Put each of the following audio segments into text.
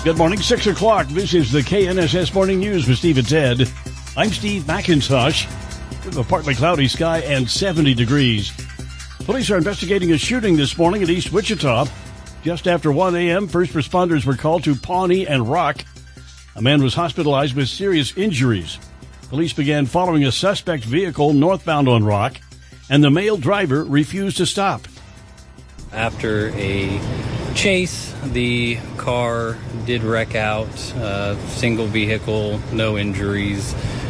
Good morning, 6 o'clock. This is the KNSS Morning News with Steve and Ted. I'm Steve McIntosh with a partly cloudy sky and 70 degrees. Police are investigating a shooting this morning at East Wichita. Just after 1 a.m., first responders were called to Pawnee and Rock. A man was hospitalized with serious injuries. Police began following a suspect vehicle northbound on Rock, and the male driver refused to stop. After a chase, the car did wreck out, single vehicle, no injuries,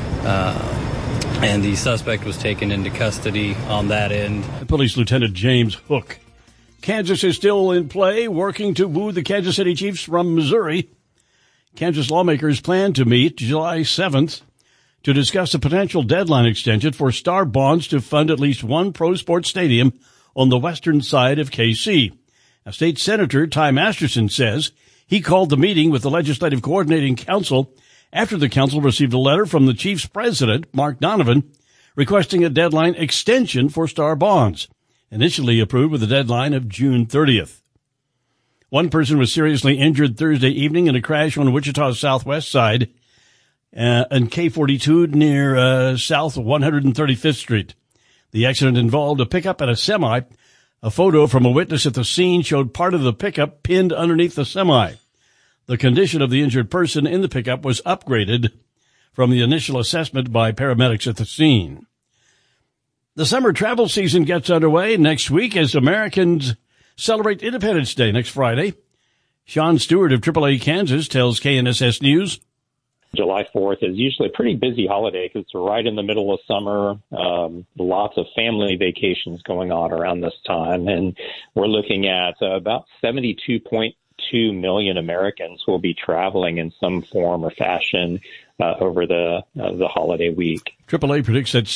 and the suspect was taken into custody on that end. Police Lieutenant James Hook. Kansas is still in play, working to woo the Kansas City Chiefs from Missouri. Kansas lawmakers plan to meet July 7th to discuss a potential deadline extension for Star Bonds to fund at least one pro sports stadium on the western side of KC. Now, State Senator Ty Masterson says he called the meeting with the Legislative Coordinating Council after the council received a letter from the Chiefs president, Mark Donovan, requesting a deadline extension for Star Bonds, initially approved with a deadline of June 30th. One person was seriously injured Thursday evening in a crash on Wichita's southwest side on K42 near South 135th Street. The accident involved a pickup and a semi. A photo from a witness at the scene showed part of the pickup pinned underneath the semi. The condition of the injured person in the pickup was upgraded from the initial assessment by paramedics at the scene. The summer travel season gets underway next week as Americans celebrate Independence Day next Friday. Sean Stewart of AAA Kansas tells KNSS News. July 4th is usually a pretty busy holiday because it's right in the middle of summer. Lots of family vacations going on around this time. And we're looking at about 72.2 million Americans will be traveling in some form or fashion over the holiday week. AAA predicts that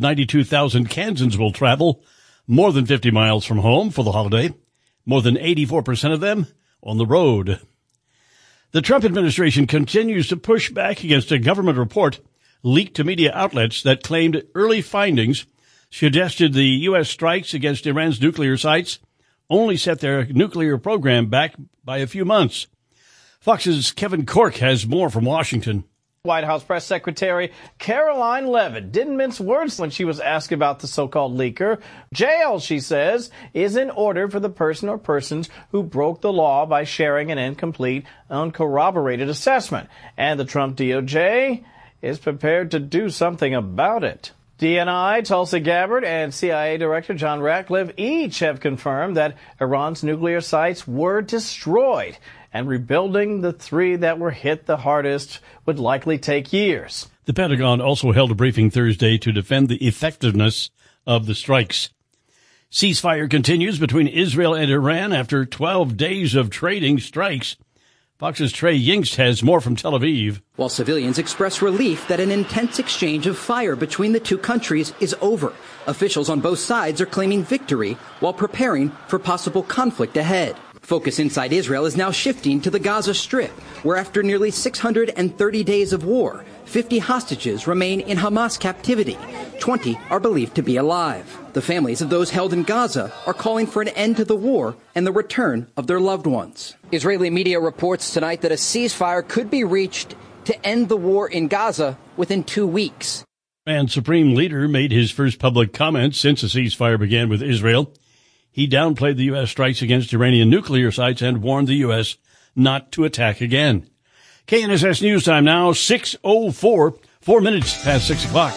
692,000 Kansans will travel more than 50 miles from home for the holiday, more than 84% of them on the road. The Trump administration continues to push back against a government report leaked to media outlets that claimed early findings suggested the U.S. strikes against Iran's nuclear sites only set their nuclear program back by a few months. Fox's Kevin Corke has more from Washington. White House Press Secretary Caroline Leavitt didn't mince words when she was asked about the so-called leaker. Jail, she says, is in order for the person or persons who broke the law by sharing an incomplete, uncorroborated assessment. And the Trump DOJ is prepared to do something about it. DNI, Tulsi Gabbard, and CIA Director John Ratcliffe each have confirmed that Iran's nuclear sites were destroyed, and rebuilding the three that were hit the hardest would likely take years. The Pentagon also held a briefing Thursday to defend the effectiveness of the strikes. Ceasefire continues between Israel and Iran after 12 days of trading strikes. Fox's Trey Yingst has more from Tel Aviv. While civilians express relief that an intense exchange of fire between the two countries is over, officials on both sides are claiming victory while preparing for possible conflict ahead. Focus inside Israel is now shifting to the Gaza Strip, where after nearly 630 days of war, 50 hostages remain in Hamas captivity. 20 are believed to be alive. The families of those held in Gaza are calling for an end to the war and the return of their loved ones. Israeli media reports tonight that a ceasefire could be reached to end the war in Gaza within 2 weeks. And Supreme Leader made his first public comment since the ceasefire began with Israel. He downplayed the U.S. strikes against Iranian nuclear sites and warned the U.S. not to attack again. KNSS News Time now, 6:04, 4 minutes past 6 o'clock.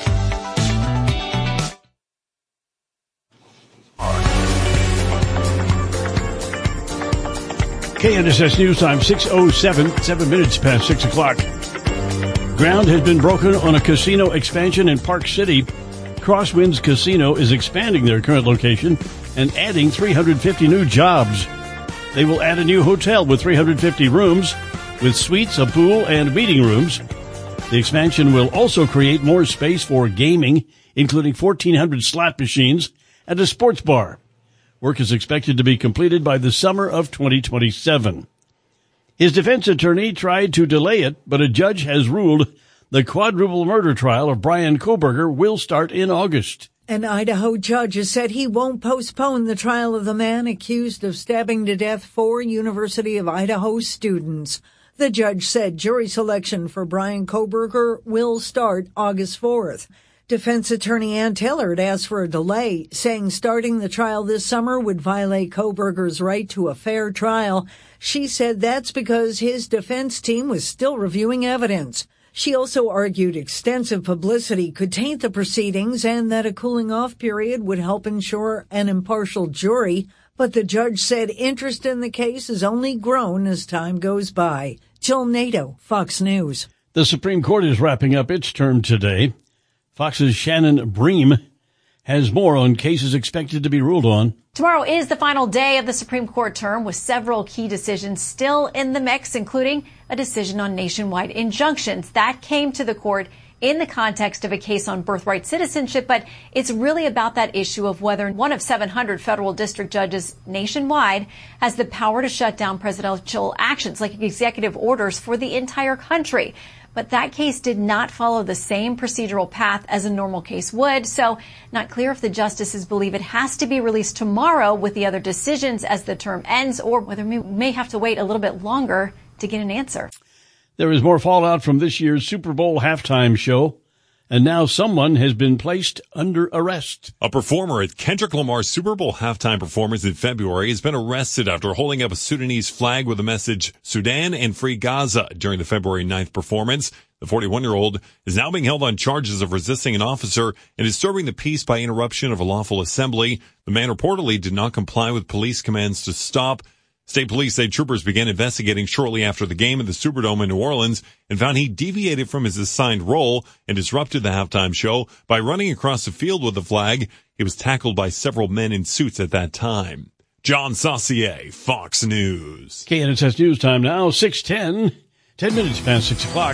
KNSS News Time, 6:07, 7 minutes past 6 o'clock. Ground has been broken on a casino expansion in Park City. Crosswinds Casino is expanding their current location and adding 350 new jobs. They will add a new hotel with 350 rooms, with suites, a pool, and meeting rooms. The expansion will also create more space for gaming, including 1,400 slot machines and a sports bar. Work is expected to be completed by the summer of 2027. His defense attorney tried to delay it, but a judge has ruled the quadruple murder trial of Brian Kohberger will start in August. An Idaho judge has said he won't postpone the trial of the man accused of stabbing to death 4 University of Idaho students. The judge said jury selection for Bryan Kohberger will start August 4th. Defense attorney Ann Taylor had asked for a delay, saying starting the trial this summer would violate Kohberger's right to a fair trial. She said that's because his defense team was still reviewing evidence. She also argued extensive publicity could taint the proceedings and that a cooling-off period would help ensure an impartial jury. But the judge said interest in the case has only grown as time goes by. Jill Nato, Fox News. The Supreme Court is wrapping up its term today. Fox's Shannon Bream has more on cases expected to be ruled on. Tomorrow is the final day of the Supreme Court term, with several key decisions still in the mix, including a decision on nationwide injunctions. That came to the court in the context of a case on birthright citizenship, but it's really about that issue of whether one of 700 federal district judges nationwide has the power to shut down presidential actions, like executive orders for the entire country. But that case did not follow the same procedural path as a normal case would, so not clear if the justices believe it has to be released tomorrow with the other decisions as the term ends, or whether we may have to wait a little bit longer to get an answer. There is more fallout from this year's Super Bowl halftime show, and now someone has been placed under arrest. A performer at Kendrick Lamar's Super Bowl halftime performance in February has been arrested after holding up a Sudanese flag with the message "Sudan and Free Gaza" during the February 9th performance. The 41-year-old is now being held on charges of resisting an officer and disturbing the peace by interruption of a lawful assembly. The man reportedly did not comply with police commands to stop. State police say troopers began investigating shortly after the game at the Superdome in New Orleans and found he deviated from his assigned role and disrupted the halftime show by running across the field with the flag. He was tackled by several men in suits at that time. John Saucier, Fox News. KNSS News Time now, 6:10, 10 minutes past 6 o'clock.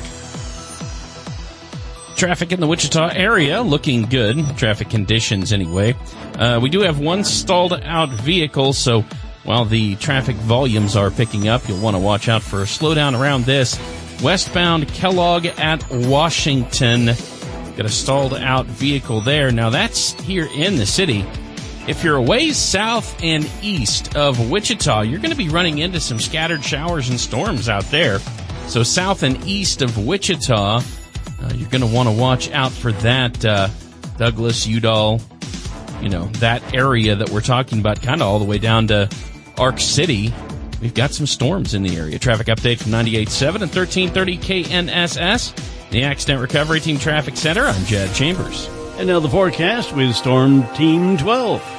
Traffic in the Wichita area looking good. Traffic conditions anyway. We do have one stalled out vehicle, so while the traffic volumes are picking up, you'll want to watch out for a slowdown around this. Westbound Kellogg at Washington. Got a stalled out vehicle there. Now that's here in the city. If you're a ways south and east of Wichita, you're going to be running into some scattered showers and storms out there. So south and east of Wichita, you're going to want to watch out for that. Douglas, Udall, that area that we're talking about, kind of all the way down to Arc City. We've got some storms in the area. Traffic update from 98.7 and 1330 KNSS, the Accident Recovery Team Traffic Center. I'm Jed Chambers. And now the forecast with Storm Team 12.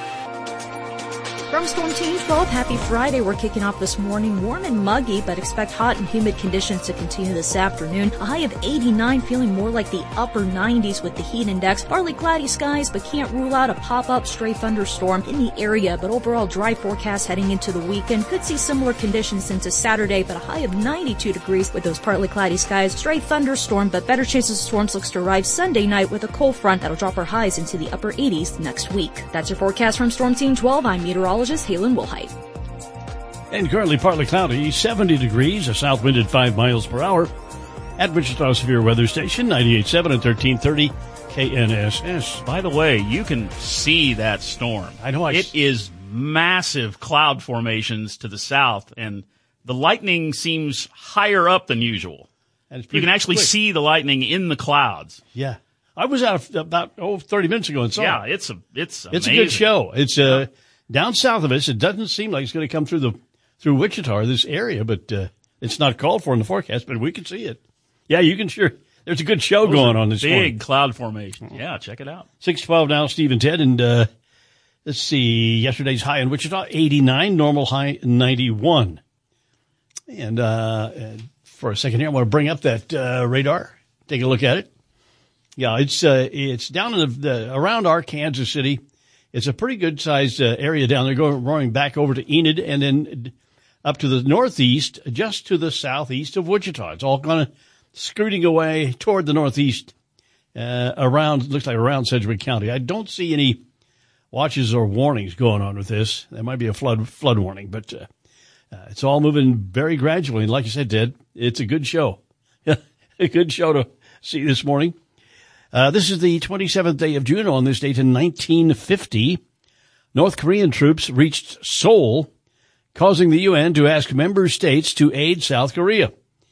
From Storm Team 12, happy Friday. We're kicking off this morning warm and muggy, but expect hot and humid conditions to continue this afternoon. A high of 89, feeling more like the upper 90s with the heat index. Partly cloudy skies, but can't rule out a pop-up stray thunderstorm in the area. But overall dry forecast heading into the weekend. Could see similar conditions into Saturday, but a high of 92 degrees with those partly cloudy skies. Stray thunderstorm, but better chances of storms looks to arrive Sunday night with a cold front that'll drop our highs into the upper 80s next week. That's your forecast from Storm Team 12. I'm meteorologist Halen Woolheit. And currently partly cloudy, 70 degrees, a south wind at 5 miles per hour. At Wichita Severe Weather Station, 98.7 and 1330 KNSS. By the way, you can see that storm. I know. It is massive cloud formations to the south, and the lightning seems higher up than usual. You can actually see the lightning in the clouds. Yeah. I was out about 30 minutes ago and saw it. It's amazing. It's a good show. It's down south of us. It doesn't seem like it's going to come through Wichita or this area, but it's not called for in the forecast, but we can see it. Yeah, you can sure. There's a good show going on this morning. Big cloud formation. Yeah, check it out. 6:12 now, Steve and Ted, and let's see, yesterday's high in Wichita, 89, normal high 91. And for a second here, I want to bring up that radar, take a look at it. Yeah, it's down in around our Kansas City. It's a pretty good sized area down there, going back over to Enid and then up to the northeast, just to the southeast of Wichita. It's all kind of scooting away toward the northeast, looks like around Sedgwick County. I don't see any watches or warnings going on with this. There might be a flood warning, but it's all moving very gradually. And like you said, Ted, it's a good show. A good show to see this morning. This is the 27th day of June. On this date in 1950, North Korean troops reached Seoul, causing the UN to ask member states to aid South Korea.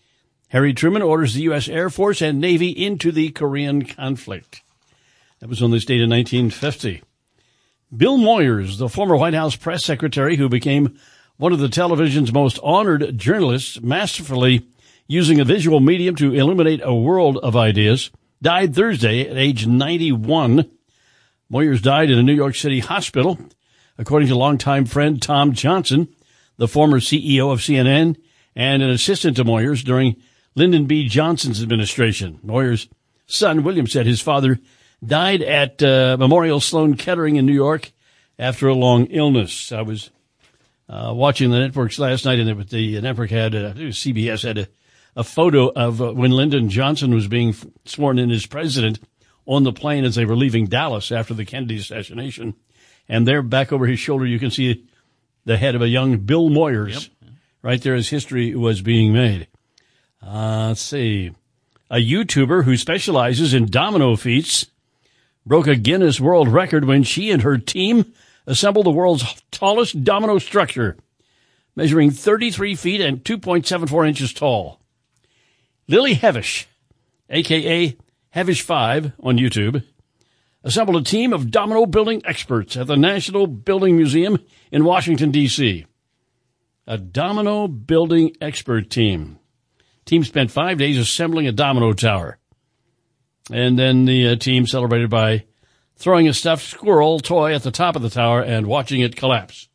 Harry Truman orders the U.S. Air Force and Navy into the Korean conflict. That was on this date in 1950. Bill Moyers, the former White House press secretary who became one of the television's most honored journalists, masterfully using a visual medium to illuminate a world of ideas, died Thursday at age 91. Moyers died in a New York City hospital, according to longtime friend Tom Johnson, the former CEO of CNN and an assistant to Moyers during Lyndon B. Johnson's administration. Moyers' son, William, said his father died at Memorial Sloan Kettering in New York after a long illness. I was watching the networks last night, and the network had, CBS had a photo of when Lyndon Johnson was being sworn in as president on the plane as they were leaving Dallas after the Kennedy assassination. And there, back over his shoulder, you can see the head of a young Bill Moyers. Yep. Right there as history was being made. Let's see. A YouTuber who specializes in domino feats broke a Guinness World Record when she and her team assembled the world's tallest domino structure, measuring 33 feet and 2.74 inches tall. Lily Hevish, a.k.a. Hevish5 on YouTube, assembled a team of domino building experts at the National Building Museum in Washington, D.C. A domino building expert team. Team spent 5 days assembling a domino tower. And then the team celebrated by throwing a stuffed squirrel toy at the top of the tower and watching it collapse.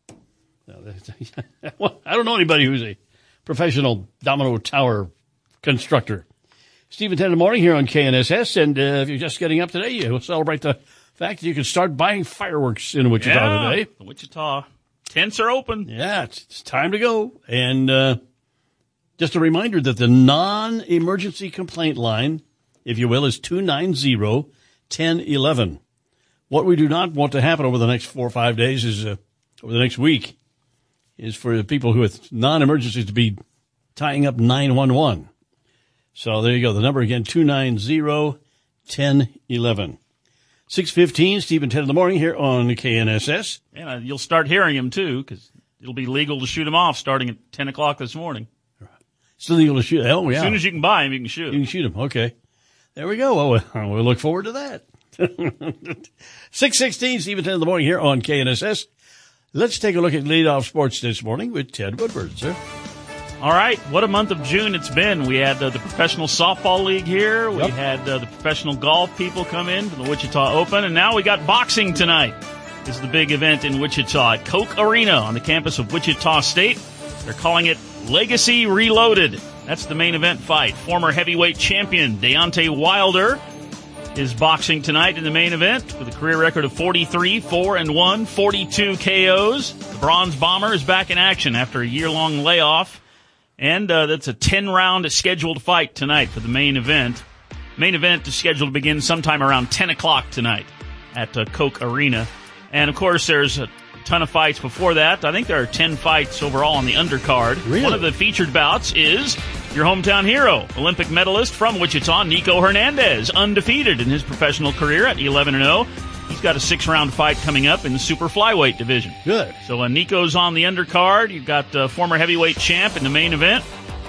I don't know anybody who's a professional domino tower constructor. Steve and 10 in the morning here on KNSS. And if you're just getting up today, you'll celebrate the fact that you can start buying fireworks in Wichita today. Wichita tents are open. Yeah, it's time to go. And just a reminder that the non-emergency complaint line, if you will, is 290-1011. What we do not want to happen over the next 4 or 5 days is, over the next week, is for the people who with non-emergencies to be tying up 911. So there you go. The number again, 290-1011. 6:15, Steve and 10 in the morning here on KNSS. And you'll start hearing him, too, because it'll be legal to shoot him off starting at 10 o'clock this morning. Still legal to shoot. Oh, yeah. As soon as you can buy him, you can shoot. You can shoot him. Okay. There we go. Well, we'll look forward to that. 6:16, Steve and 10 in the morning here on KNSS. Let's take a look at leadoff sports this morning with Ted Woodward, sir. All right. What a month of June it's been. We had the Professional Softball League here. We had the professional golf people come in for the Wichita Open. And now we got boxing tonight. This is the big event in Wichita at Koch Arena on the campus of Wichita State. They're calling it Legacy Reloaded. That's the main event fight. Former heavyweight champion Deontay Wilder is boxing tonight in the main event with a career record of 43-4-1, 42 KOs. The Bronze Bomber is back in action after a year-long layoff. And that's a 10-round scheduled fight tonight for the main event. Main event is scheduled to begin sometime around 10 o'clock tonight at Koch Arena. And, of course, there's a ton of fights before that. I think there are 10 fights overall on the undercard. Really? One of the featured bouts is your hometown hero, Olympic medalist from Wichita, Nico Hernandez, undefeated in his professional career at 11-0. He's got a 6-round fight coming up in the super flyweight division. Good. So Nico's on the undercard. You've got former heavyweight champ in the main event.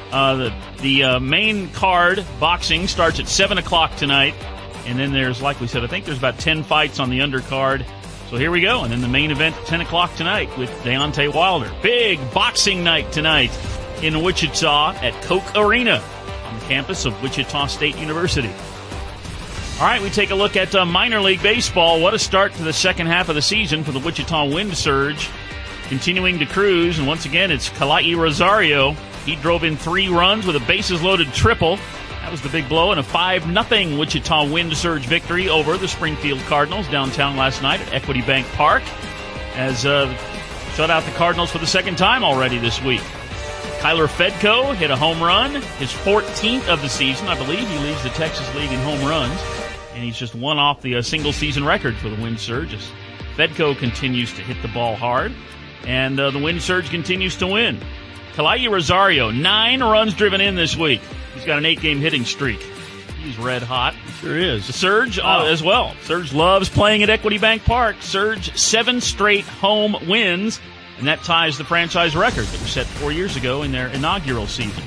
The main card boxing starts at 7 o'clock tonight. And then there's, like we said, I think there's about 10 fights on the undercard. So here we go. And then the main event at 10 o'clock tonight with Deontay Wilder. Big boxing night tonight in Wichita at Koch Arena on the campus of Wichita State University. All right, we take a look at minor league baseball. What a start to the second half of the season for the Wichita Wind Surge. Continuing to cruise, and once again, it's Kalai Rosario. He drove in 3 runs with a bases-loaded triple. That was the big blow in a 5-0 Wichita Wind Surge victory over the Springfield Cardinals downtown last night at Equity Bank Park, as shut out the Cardinals for the second time already this week. Kyler Fedko hit a home run, his 14th of the season. I believe he leads the Texas League in home runs. And he's just one off the single-season record for the Wind Surge. As Fedko continues to hit the ball hard, and the Wind Surge continues to win. Kalai Rosario, 9 runs driven in this week. He's got an 8-game hitting streak. He's red hot. Sure is. The Surge as well. Surge loves playing at Equity Bank Park. Surge 7 straight home wins, and that ties the franchise record that was set 4 years ago in their inaugural season.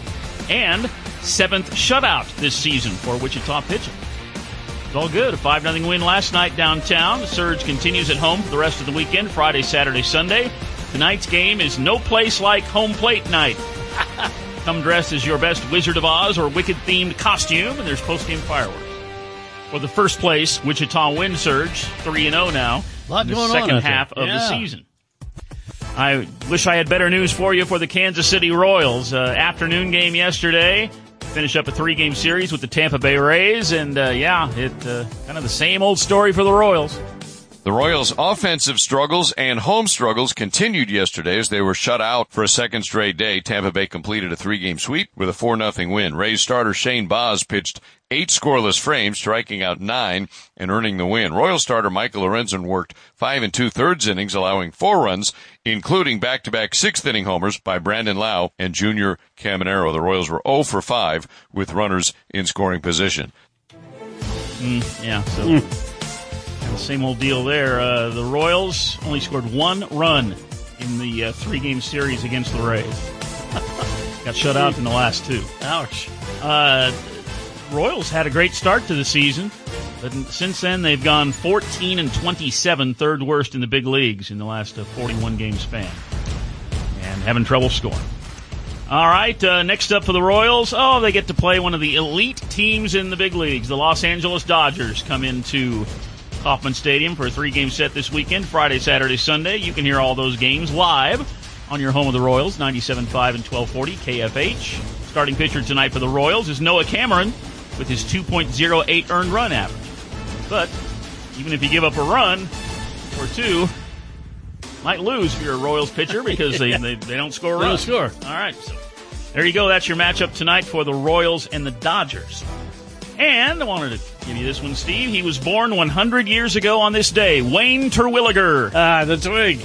and 7th shutout this season for Wichita pitching. It's all good. A 5-0 win last night downtown. The Surge continues at home for the rest of the weekend, Friday, Saturday, Sunday. Tonight's game is no place like home plate night. Come dressed as your best Wizard of Oz or Wicked-themed costume, and there's post-game fireworks. For the first place, Wichita Wind Surge, 3-0 now. A lot in the going second on half of the season. I wish I had better news for you for the Kansas City Royals. Afternoon game yesterday. Finish up a 3-game series with the Tampa Bay Rays, and kind of the same old story for the Royals. The Royals' offensive struggles and home struggles continued yesterday as they were shut out for a second straight day. Tampa Bay completed a 3-game sweep with a 4-0 win. Rays starter Shane Baz pitched 8 scoreless frames, striking out 9 and earning the win. Royal starter Michael Lorenzen worked 5 2/3 innings, allowing 4 runs, including back-to-back 6th-inning homers by Brandon Lau and Junior Caminero. The Royals were 0 for 5 with runners in scoring position. Same old deal there. The Royals only scored 1 run in the 3-game series against the Rays. Got shut out in the last 2. Ouch. Royals had a great start to the season, but since then they've gone 14-27, third worst in the big leagues in the last 41-game span, and having trouble scoring. All right, next up for the Royals, they get to play one of the elite teams in the big leagues. The Los Angeles Dodgers come into Kauffman Stadium for a 3-game set this weekend, Friday, Saturday, Sunday. You can hear all those games live on your home of the Royals, 97.5 and 1240 KFH. Starting pitcher tonight for the Royals is Noah Cameron with his 2.08 earned run average. But even if you give up a run or 2, might lose if you're a Royals pitcher because they don't score a run. They don't score. All right, so there you go. That's your matchup tonight for the Royals and the Dodgers. And I wanted to give you this one, Steve. He was born 100 years ago on this day. Wayne Terwilliger. The Twig.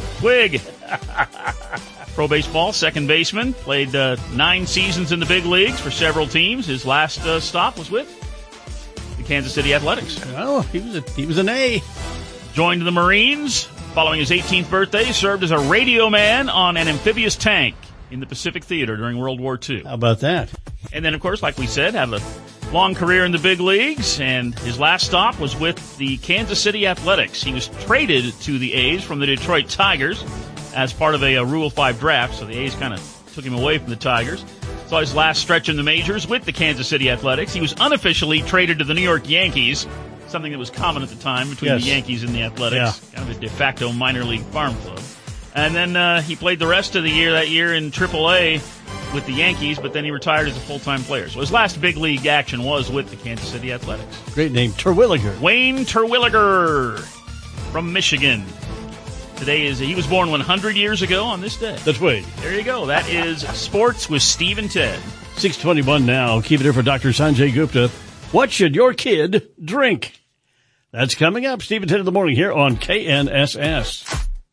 Pro baseball, second baseman. Played 9 seasons in the big leagues for several teams. His last stop was with the Kansas City Athletics. Oh, he was an A. Joined the Marines following his 18th birthday. Served as a radio man on an amphibious tank in the Pacific Theater during World War II. How about that? And then, of course, like we said, had a long career in the big leagues, and his last stop was with the Kansas City Athletics. He was traded to the A's from the Detroit Tigers as part of a Rule 5 draft, so the A's kind of took him away from the Tigers. Saw his last stretch in the majors with the Kansas City Athletics. He was unofficially traded to the New York Yankees, something that was common at the time between the Yankees and the Athletics, kind of a de facto minor league farm club. And then he played the rest of the year that year in AAA with the Yankees, but then he retired as a full-time player. So his last big league action was with the Kansas City Athletics. Great name, Terwilliger. Wayne Terwilliger from Michigan. He was born 100 years ago on this day. The Twig. There you go. That is Sports with Steve and Ted. 6:21 now. Keep it here for Dr. Sanjay Gupta. What should your kid drink? That's coming up. Steve and Ted in the morning here on KNSS.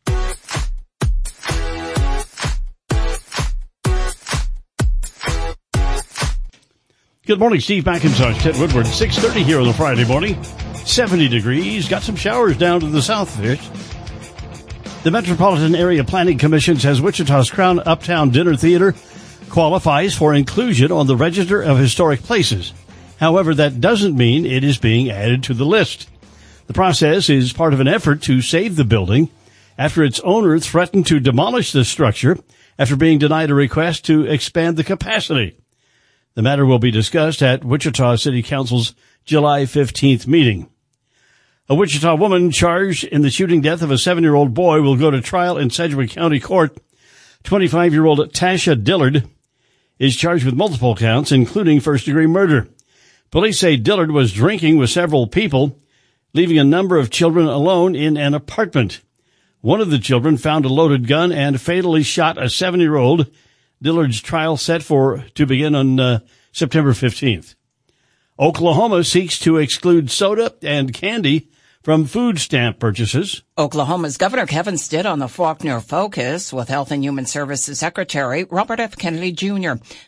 Good morning, Steve McIntosh, Ted Woodward. 6:30 here on the Friday morning. 70 degrees. Got some showers down to the south there. The Metropolitan Area Planning Commission says Wichita's Crown Uptown Dinner Theater qualifies for inclusion on the Register of Historic Places. However, that doesn't mean it is being added to the list. The process is part of an effort to save the building after its owner threatened to demolish the structure after being denied a request to expand the capacity. The matter will be discussed at Wichita City Council's July 15th meeting. A Wichita woman charged in the shooting death of a 7-year-old boy will go to trial in Sedgwick County Court. 25-year-old Tasha Dillard is charged with multiple counts, including first-degree murder. Police say Dillard was drinking with several people, leaving a number of children alone in an apartment. One of the children found a loaded gun and fatally shot a 7-year-old. Dillard's trial set to begin on September 15th. Oklahoma seeks to exclude soda and candy from food stamp purchases. Oklahoma's Governor Kevin Stitt on the Faulkner Focus with Health and Human Services Secretary Robert F. Kennedy Jr.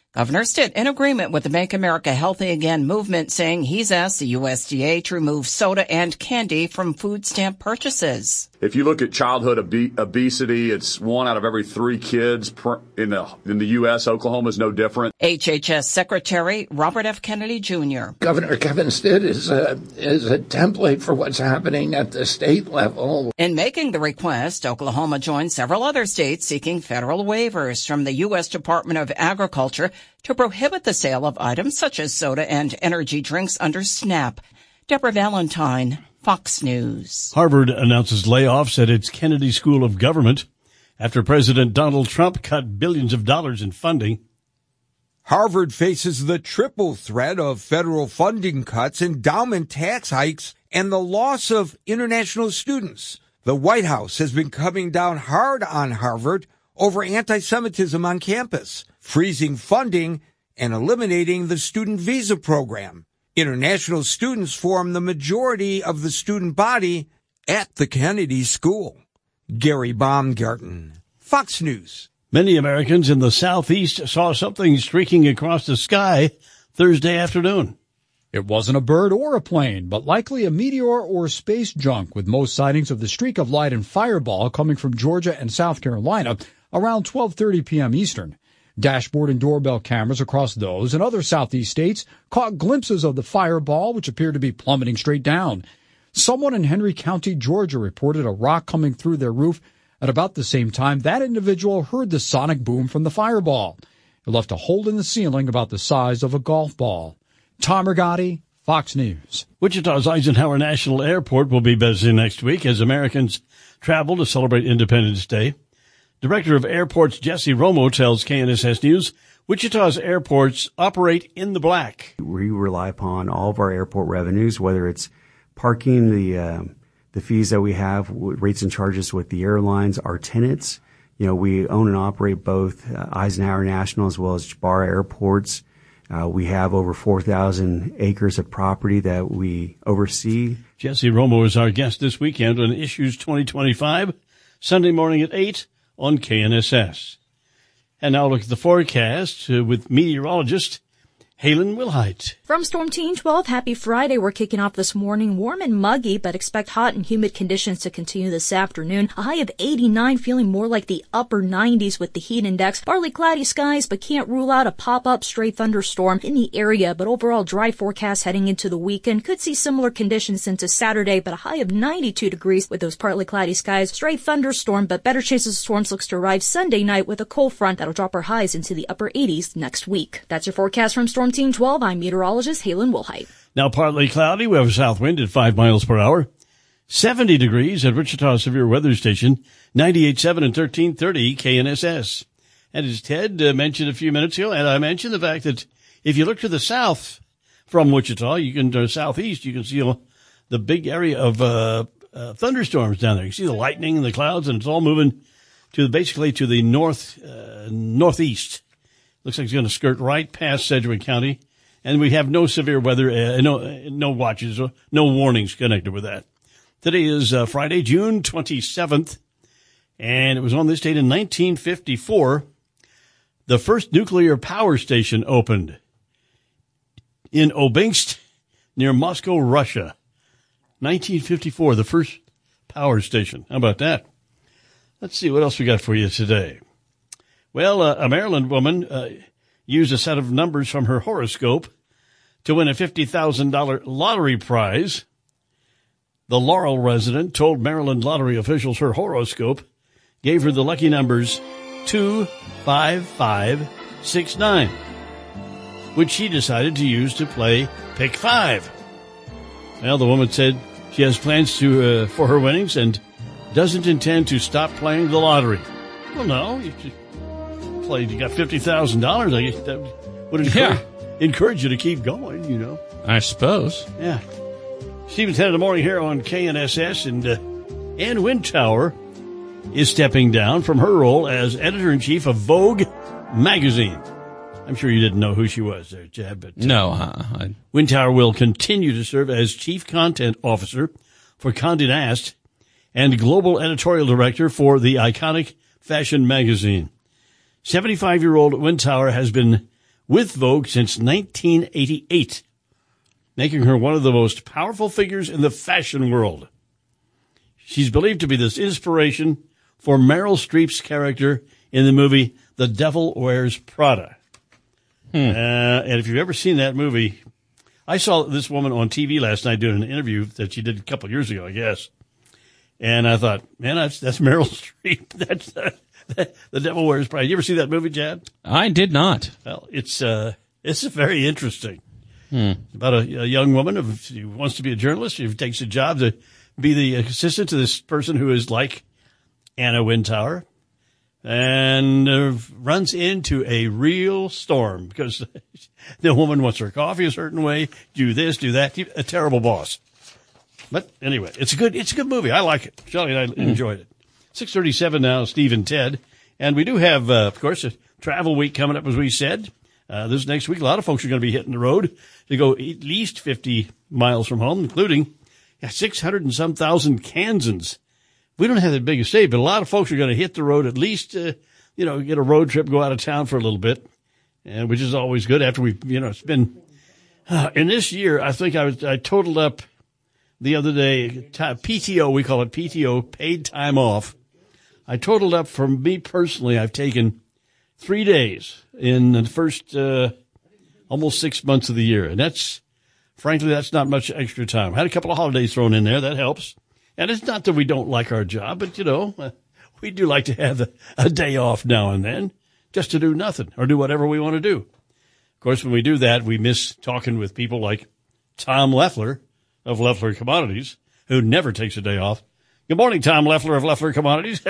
Governor Stitt in agreement with the Make America Healthy Again movement, saying he's asked the USDA to remove soda and candy from food stamp purchases. If you look at childhood obesity, it's 1 out of every 3 kids in the U.S. Oklahoma is no different. HHS Secretary Robert F. Kennedy Jr. Governor Kevin Stitt is a template for what's happening at the state level. In making the request, Oklahoma joined several other states seeking federal waivers from the U.S. Department of Agriculture to prohibit the sale of items such as soda and energy drinks under SNAP. Deborah Valentine, Fox News. Harvard announces layoffs at its Kennedy School of Government after President Donald Trump cut billions of dollars in funding. Harvard faces the triple threat of federal funding cuts, endowment tax hikes, and the loss of international students. The White House has been coming down hard on Harvard over anti-Semitism on campus, freezing funding and eliminating the student visa program. International students form the majority of the student body at the Kennedy School. Gary Baumgarten, Fox News. Many Americans in the southeast saw something streaking across the sky Thursday afternoon. It wasn't a bird or a plane, but likely a meteor or space junk, with most sightings of the streak of light and fireball coming from Georgia and South Carolina around 12:30 p.m. Eastern. Dashboard and doorbell cameras across those and other southeast states caught glimpses of the fireball, which appeared to be plummeting straight down. Someone in Henry County, Georgia, reported a rock coming through their roof at about the same time that individual heard the sonic boom from the fireball. It left a hole in the ceiling about the size of a golf ball. Tom Rigotti, Fox News. Wichita's Eisenhower National Airport will be busy next week as Americans travel to celebrate Independence Day. Director of Airports Jesse Romo tells KNSS News Wichita's airports operate in the black. We rely upon all of our airport revenues, whether it's parking, the fees that we have, rates and charges with the airlines, our tenants. You know, we own and operate both Eisenhower National as well as Jabara airports. We have over 4,000 acres of property that we oversee. Jesse Romo is our guest this weekend on Issues 2025, Sunday morning at 8 on KNSS. And now look at the forecast with meteorologist Halen Wilhite. From Storm Team 12, happy Friday. We're kicking off this morning warm and muggy, but expect hot and humid conditions to continue this afternoon. A high of 89, feeling more like the upper 90s with the heat index. Partly cloudy skies, but can't rule out a pop-up stray thunderstorm in the area. But overall dry forecast heading into the weekend. Could see similar conditions into Saturday, but a high of 92 degrees with those partly cloudy skies. Stray thunderstorm, but better chances of storms looks to arrive Sunday night with a cold front that'll drop our highs into the upper 80s next week. That's your forecast from Storm Team 12. I'm meteorologist Halen Wilhite. Now partly cloudy. We have a south wind at 5 miles per hour. 70 degrees at Wichita Severe Weather Station, 98.7 and 1330 KNSS. And as Ted mentioned a few minutes ago, and I mentioned the fact that if you look to the south from Wichita, you can southeast, you can see the big area of thunderstorms down there. You see the lightning and the clouds, and it's all moving to basically to the northeast. Looks like it's going to skirt right past Sedgwick County. And we have no severe weather, no watches, no warnings connected with that. Today is Friday, June 27th, and it was on this date in 1954, the first nuclear power station opened in Obinsk near Moscow, Russia. 1954, the first power station. How about that? Let's see what else we got for you today. Well, a Maryland woman used a set of numbers from her horoscope to win a $50,000 lottery prize. The Laurel resident told Maryland lottery officials her horoscope gave her the lucky numbers 2, 5, 5, 6, 9, which she decided to use to play Pick 5. Well, the woman said she has plans for her winnings and doesn't intend to stop playing the lottery. Well, no, you got $50,000. I guess that would encourage you to keep going, you know. I suppose. Yeah. Stephen 10 in the morning here on KNSS, and Ann Wintour is stepping down from her role as editor-in-chief of Vogue magazine. I'm sure you didn't know who she was there, Chad, but no. Wintour will continue to serve as chief content officer for Condé Nast and global editorial director for the iconic fashion magazine. 75-year-old Wintour has been with Vogue since 1988, making her one of the most powerful figures in the fashion world. She's believed to be this inspiration for Meryl Streep's character in the movie The Devil Wears Prada. And if you've ever seen that movie, I saw this woman on TV last night doing an interview that she did a couple of years ago, I guess. And I thought, man, that's Meryl Streep. That's The Devil Wears Prada. You ever see that movie, Chad? I did not. Well, it's very interesting. About a young woman who wants to be a journalist. She takes a job to be the assistant to this person who is like Anna Wintour, and runs into a real storm because the woman wants her coffee a certain way, do this, do that. A terrible boss. But anyway, it's a good movie. I like it. Shelley and I enjoyed it. 6:37 now, Steve and Ted. And we do have, of course, a travel week coming up, as we said. This next week, a lot of folks are going to be hitting the road to go at least 50 miles from home, including 600 and some thousand Kansans. We don't have that big a state, but a lot of folks are going to hit the road at least, get a road trip, go out of town for a little bit, and which is always good after we, it's been, in this year, I think I totaled up the other day, PTO, we call it PTO, paid time off. I totaled up for me personally, I've taken 3 days in the first, almost 6 months of the year. And frankly, that's not much extra time. I had a couple of holidays thrown in there. That helps. And it's not that we don't like our job, but, we do like to have a day off now and then just to do nothing or do whatever we want to do. Of course, when we do that, we miss talking with people like Tom Leffler of Leffler Commodities, who never takes a day off. Good morning, Tom Leffler of Leffler Commodities.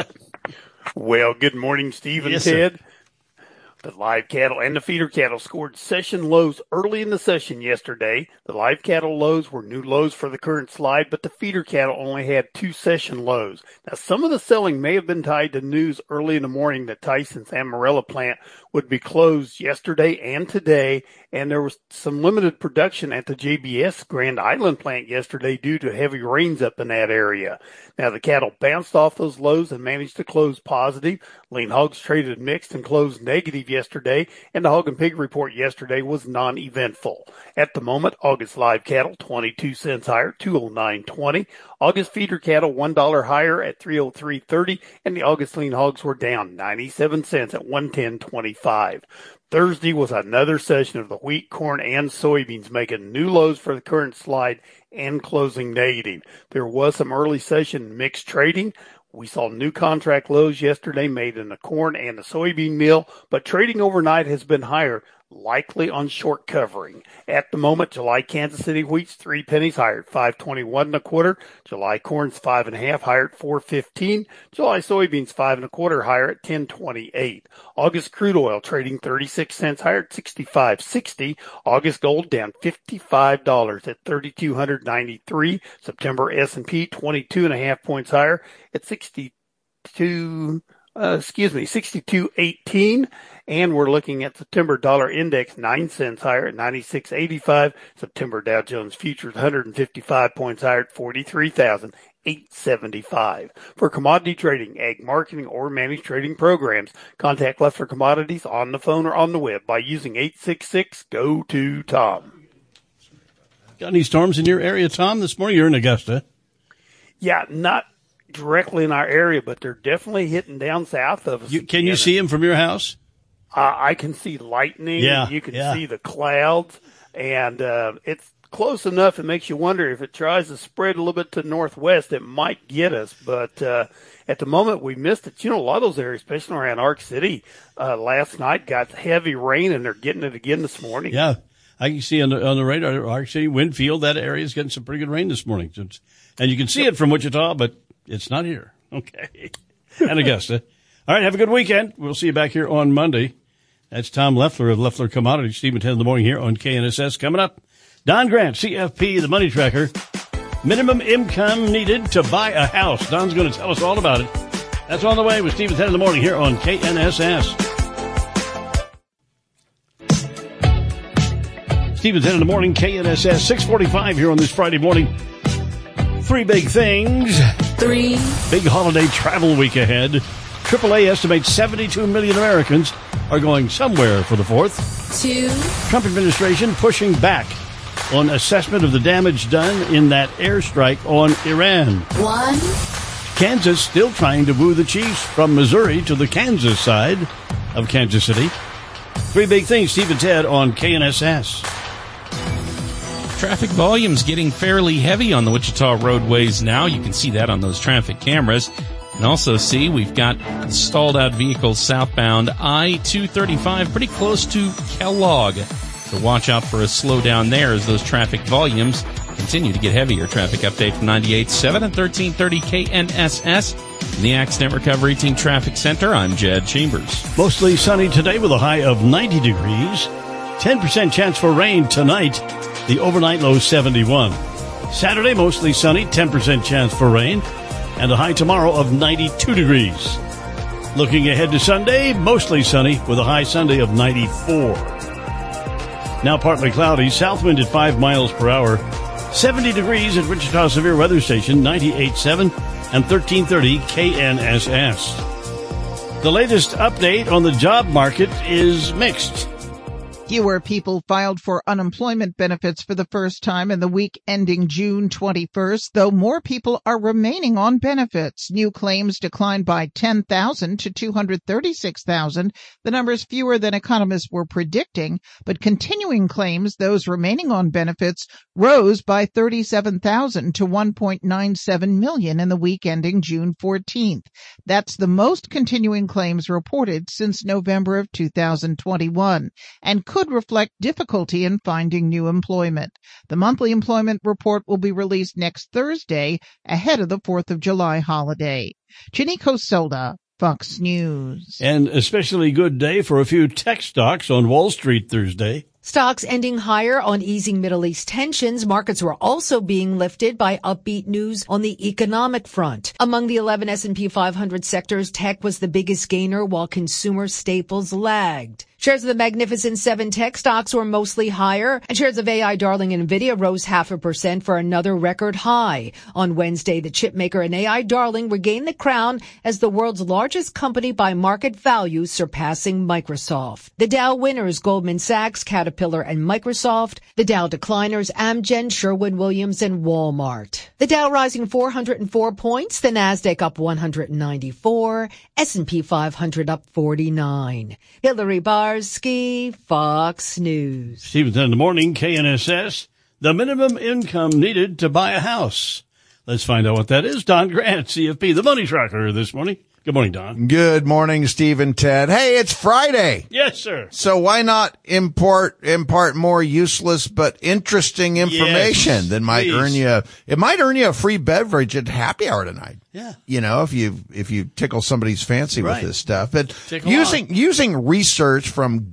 Well, good morning, Steve and Ted. Sir. The live cattle and the feeder cattle scored session lows early in the session yesterday. The live cattle lows were new lows for the current slide, but the feeder cattle only had 2 session lows. Now, some of the selling may have been tied to news early in the morning that Tyson's Amarella plant would be closed yesterday and today, and there was some limited production at the JBS Grand Island plant yesterday due to heavy rains up in that area. Now, the cattle bounced off those lows and managed to close positive. Lean hogs traded mixed and closed negative yesterday, and the hog and pig report yesterday was non-eventful. At the moment, August live cattle 22 cents higher, $209.20. August feeder cattle $1 higher at $303.30, and the August lean hogs were down 97 cents at $110.25. Thursday was another session of the wheat, corn, and soybeans making new lows for the current slide and closing negative. There was some early session mixed trading. We saw new contract lows yesterday made in the corn and the soybean meal, but trading overnight has been higher, likely on short covering. At the moment, July Kansas City wheat's 3 pennies higher at $5.21 1/4. July corn's 5 1/2 higher at $4.15. July soybeans 5 1/4 higher at $10.28. August crude oil trading 36 cents higher at $65.60. August gold down $55 at $3,293. September S&P 22.5 points higher at 62.18, and we're looking at September dollar index 9 cents higher at 96.85. September Dow Jones futures 155 points higher at 43,875. For commodity trading, ag marketing, or managed trading programs, contact Leffler Commodities on the phone or on the web by using 866-GO-TO-TOM. Got any storms in your area, Tom, this morning? You're in Augusta. Yeah, not directly in our area, but they're definitely hitting down south of us. Can you see them from your house? I can see lightning. Yeah, you can see the clouds, and it's close enough. It makes you wonder if it tries to spread a little bit to the northwest, it might get us. But at the moment, we missed it. A lot of those areas, especially around Ark City, last night got heavy rain, and they're getting it again this morning. Yeah, I can see on the radar, Ark City, Winfield, that area is getting some pretty good rain this morning. And you can see it from Wichita, but it's not here. Okay. And Augusta. All right, have a good weekend. We'll see you back here on Monday. That's Tom Leffler of Leffler Commodities. Steve and 10 in the morning here on KNSS. Coming up, Don Grant, CFP, the Money Tracker. Minimum income needed to buy a house. Don's going to tell us all about it. That's on the way with Steve and 10 in the morning here on KNSS. Steve and 10 in the morning, KNSS, 6:45 here on this Friday morning. 3 big things. 3. Big holiday travel week ahead. AAA estimates 72 million Americans are going somewhere for the 4th. 2. Trump administration pushing back on assessment of the damage done in that airstrike on Iran. 1. Kansas still trying to woo the Chiefs from Missouri to the Kansas side of Kansas City. 3 big things, Steve and Ted on KNSS. Traffic volume's getting fairly heavy on the Wichita roadways now. You can see that on those traffic cameras. And also see we've got stalled out vehicles southbound I-235 pretty close to Kellogg. So watch out for a slowdown there as those traffic volumes continue to get heavier. Traffic update from 98.7 and 1330 KNSS. In the Accident Recovery Team Traffic Center, I'm Jed Chambers. Mostly sunny today with a high of 90 degrees. 10% chance for rain tonight. The overnight low 71. Saturday, mostly sunny, 10% chance for rain, and a high tomorrow of 92 degrees. Looking ahead to Sunday, mostly sunny with a high Sunday of 94. Now partly cloudy, south wind at 5 miles per hour. 70 degrees at Wichita Severe Weather Station, 98.7 and 1330 KNSS. The latest update on the job market is mixed. Fewer people filed for unemployment benefits for the first time in the week ending June 21st, though more people are remaining on benefits. New claims declined by 10,000 to 236,000. The number's fewer than economists were predicting, but continuing claims, those remaining on benefits, rose by 37,000 to 1.97 million in the week ending June 14th. That's the most continuing claims reported since November of 2021, and could reflect difficulty in finding new employment. The monthly employment report will be released next Thursday ahead of the 4th of July holiday. Janiko Soda, Fox News. An especially good day for a few tech stocks on Wall Street Thursday. Stocks ending higher on easing Middle East tensions. Markets were also being lifted by upbeat news on the economic front. Among the 11 S&P 500 sectors, tech was the biggest gainer while consumer staples lagged. Shares of the Magnificent Seven tech stocks were mostly higher, and shares of AI darling Nvidia rose 0.5% for another record high. On Wednesday, the chipmaker and AI darling regained the crown as the world's largest company by market value, surpassing Microsoft. The Dow winners, Goldman Sachs, Caterpillar, and Microsoft. The Dow decliners, Amgen, Sherwin-Williams, and Walmart. The Dow rising 404 points, the Nasdaq up 194, S&P 500 up 49. Hillary Barsky, Fox News. Stephen in the morning, KNSS. The minimum income needed to buy a house. Let's find out what that is. Don Grant, CFP, the Money Tracker this morning. Good morning, Don. Good morning, Steve and Ted. Hey, it's Friday. Yes, sir. So why not impart more useless but interesting information that might earn you? It might earn you a free beverage at happy hour tonight. Yeah. You know, if you tickle somebody's fancy with this stuff. But Tickle using research from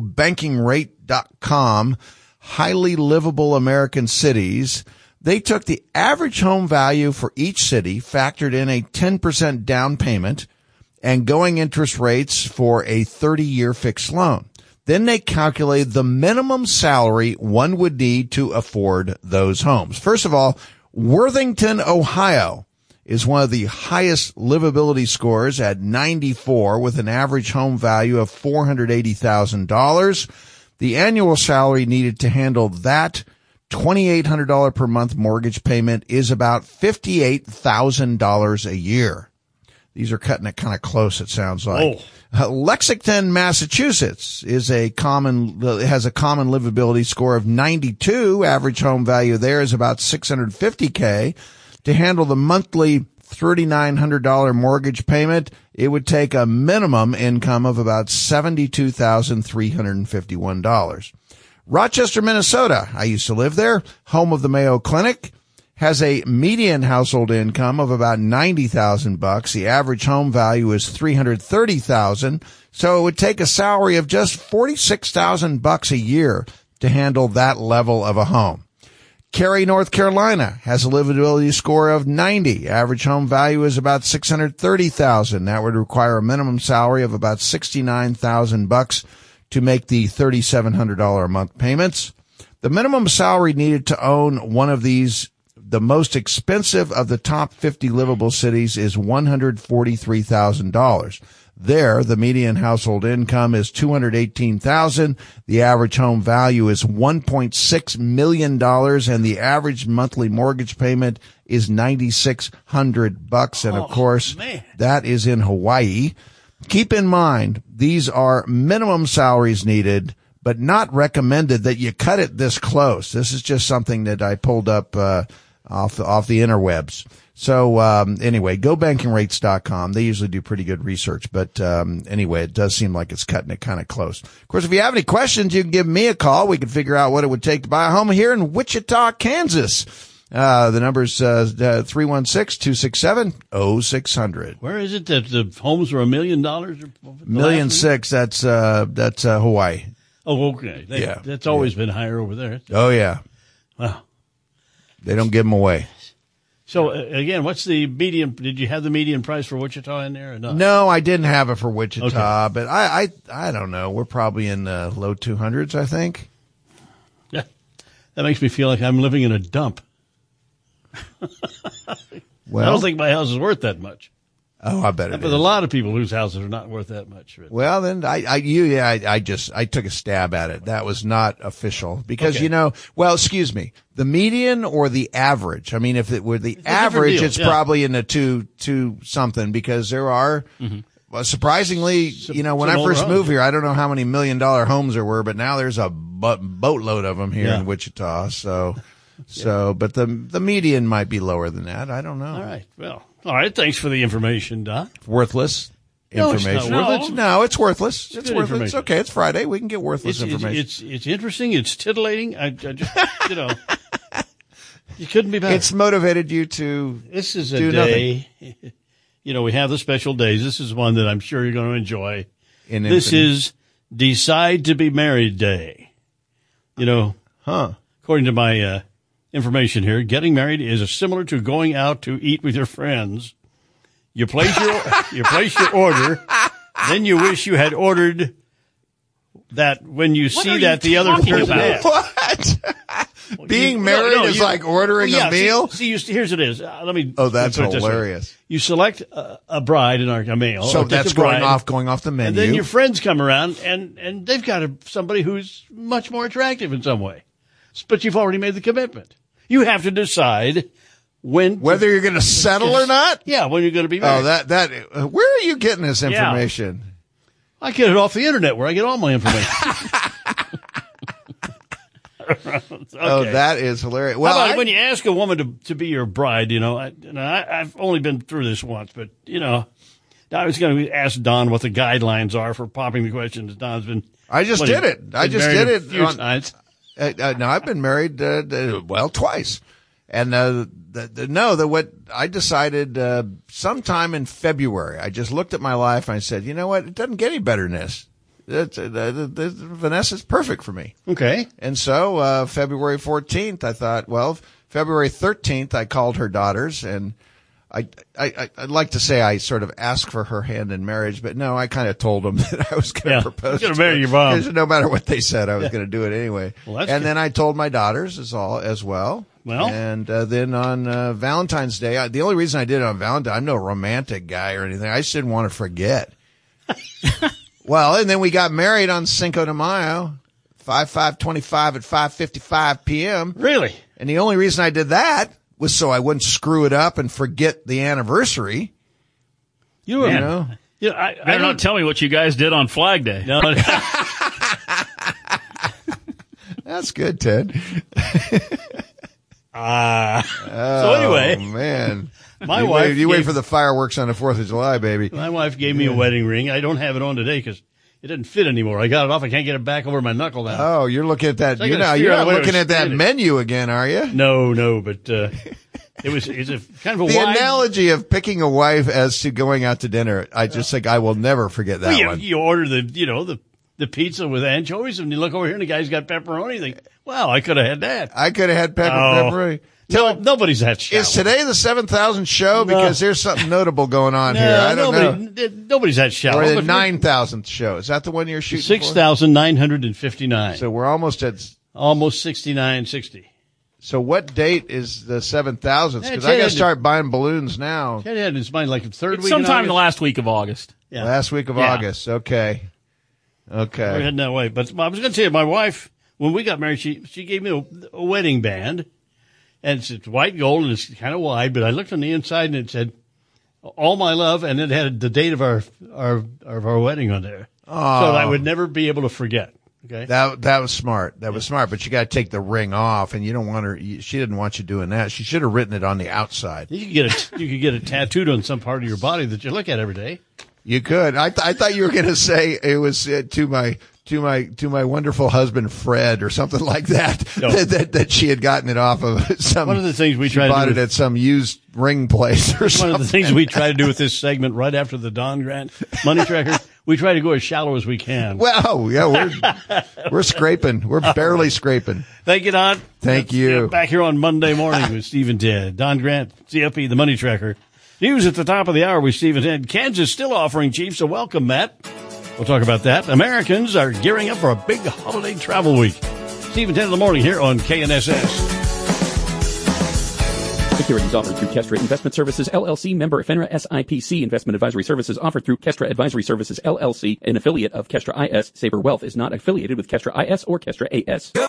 GoBankingRate.com, highly livable American cities, they took the average home value for each city, factored in a 10% down payment, and going interest rates for a 30-year fixed loan. Then they calculated the minimum salary one would need to afford those homes. First of all, Worthington, Ohio is one of the highest livability scores at 94 with an average home value of $480,000. The annual salary needed to handle that $2,800 per month mortgage payment is about $58,000 a year. These are cutting it kind of close, it sounds like. Lexington, Massachusetts has a common livability score of 92. Average home value there is about $650K. To handle the monthly $3,900 mortgage payment, it would take a minimum income of about $72,351. Rochester, Minnesota, I used to live there, home of the Mayo Clinic, has a median household income of about $90,000. The average home value is $330,000, so it would take a salary of just $46,000 a year to handle that level of a home. Cary, North Carolina has a livability score of 90. Average home value is about $630,000. That would require a minimum salary of about $69,000 to make the $3,700 a month payments. The minimum salary needed to own one of these the most expensive of the top 50 livable cities is $143,000. There, the median household income is $218,000. The average home value is $1.6 million, and the average monthly mortgage payment is $9,600. And of course, that is in Hawaii. Keep in mind, these are minimum salaries needed, but not recommended that you cut it this close. This is just something that I pulled up off the interwebs. So anyway, GoBankingRates.com. They usually do pretty good research, but anyway, it does seem like it's cutting it kind of close. Of course, if you have any questions, you can give me a call. We can figure out what it would take to buy a home here in Wichita, Kansas. The number's 316-267-0600. Where is it that the homes were $1 million? $1,600,000. That's Hawaii. Oh, okay. That's always been higher over there. Oh yeah. Wow. They don't give them away. So again, what's the median? Did you have the median price for Wichita in there or not? No, I didn't have it for Wichita, but I don't know. We're probably in the low 200s, I think. Yeah, that makes me feel like I'm living in a dump. Well, I don't think my house is worth that much. Oh, I bet it But is. a lot of people whose houses are not worth that much. Well, then I took a stab at it. That was not official because, excuse me, the median or the average. I mean, if it were the average, it's probably in the two something because there are, well, surprisingly, when I first moved here, I don't know how many $1 million homes there were, but now there's a boatload of them here in Wichita. So, but the median might be lower than that. I don't know. All right. Well. All right, thanks for the information, Don. Worthless information. No, it's not worthless. No, it's worthless. It's worthless. Information. It's okay. It's Friday. We can get worthless information. It's interesting. It's titillating. I just, you couldn't be better. It's motivated you to This is a do day. nothing. We have the special days. This is one that I'm sure you're going to enjoy. This is Decide to Be Married Day. According to my information here, getting married is similar to going out to eat with your friends. You place your order, then you wish you had ordered that when you see that the other person has. What? Being married is like ordering a meal? Here's what it is. That's hilarious. You select a bride in a male. So that's going off the menu. And then your friends come around and they've got somebody who's much more attractive in some way. But you've already made the commitment. You have to decide whether you're going to settle or not. Yeah, when you're going to be married. Where are you getting this information? Yeah. I get it off the internet where I get all my information. Okay. Oh, that is hilarious. Well, how about when you ask a woman to be your bride, I've only been through this once, but I was going to ask Don what the guidelines are for popping the questions. Don's been. I just did it. A few times. No, I've been married, twice. And, what I decided, sometime in February, I just looked at my life and I said, you know what? It doesn't get any better than this. Vanessa's perfect for me. Okay. And so, February 14th, I thought, February 13th, I called her daughters and I'd like to say I sort of asked for her hand in marriage, but no, I kind of told them that I was going to propose. You're going to marry your mom. Because no matter what they said, I was going to do it anyway. Well, that's and good. then I told my daughters as well. Well, and then on Valentine's Day, the only reason I did it on Valentine's, I'm no romantic guy or anything. I just didn't want to forget. Well, and then we got married on Cinco de Mayo, 5/5/25 at 5:55 p.m. Really? And the only reason I did that was so I wouldn't screw it up and forget the anniversary. Better not tell me what you guys did on Flag Day. No. That's good, Ted. So anyway, man, my wife. You wait for the fireworks on the 4th of July, baby. My wife gave me a wedding ring. I don't have it on today because it didn't fit anymore. I got it off. I can't get it back over my knuckle now. Oh, you're looking at that. So You're not looking at that menu again, are you? No, but it's a kind of a the wide analogy of picking a wife as to going out to dinner. I just think I will never forget that one. You order the pizza with anchovies, and you look over here, and the guy's got pepperoni. You think, wow, I could have had that. I could have had pepperoni. No, nobody's that shallow. Is today the 7,000th show? Because there's something notable going on here. I don't know. Nobody's that shallow. Or the 9,000th show. Is that the one you're shooting 6,959. So we're almost at 69, 60. So what date is the 7,000th? Because Yeah, I got to start buying balloons now. Ted had in his mind like the third It's week. sometime in the last week of August. Yeah. Last week of August. Okay. We're heading that way. But I was going to tell you, my wife, when we got married, she gave me a wedding band. And it's white gold and it's kind of wide, but I looked on the inside and it said, "All my love," and it had the date of our wedding on there. Oh. So I would never be able to forget. Okay. That was smart. That was smart. But you got to take the ring off, and you don't want her. She didn't want you doing that. She should have written it on the outside. You could get it tattooed on some part of your body that you look at every day. You could. I thought you were going to say it was to my wonderful husband Fred or something like that. No. that she had gotten it off of some. One of the things we she tried to bought do it at some used ring place or something. One of the things we try to do with this segment right after the Don Grant Money Tracker, we try to go as shallow as we can. Well, yeah, we're scraping. We're barely scraping. Thank you, Don. Thank you. Back here on Monday morning with Steve and Ted. Don Grant, CFP, the Money Tracker. News at the top of the hour with Steve and Ted. Kansas still offering Chiefs a welcome, Matt. We'll talk about that. Americans are gearing up for a big holiday travel week. Steve and Ted in the morning here on KNSS. Securities offered through Kestra Investment Services, LLC, member FINRA SIPC. Investment advisory services offered through Kestra Advisory Services, LLC, an affiliate of Kestra IS. Saber Wealth is not affiliated with Kestra IS or Kestra AS.